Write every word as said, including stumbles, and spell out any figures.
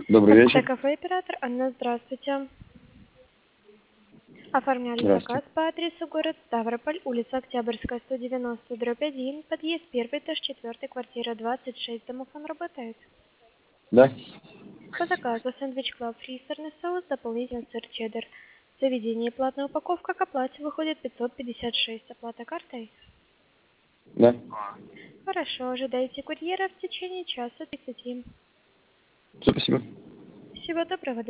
Добрый вечер. Кафе оператор Анна, здравствуйте. Оформляли заказ Здравствуйте. по адресу город Ставрополь, улица Октябрьская, сто девяносто, дробь один, подъезд первый, этаж четвертый, квартира двадцать шесть. Домофон работает. Да? По заказу сэндвич клаб, фрисерный соус, дополнительно сыр чеддер. Заведение платная упаковка, к оплате выходит пятьсот пятьдесят шесть. Оплата картой? Да. Хорошо, ожидайте курьера в течение часа тридцати. Все, спасибо. Всего доброго.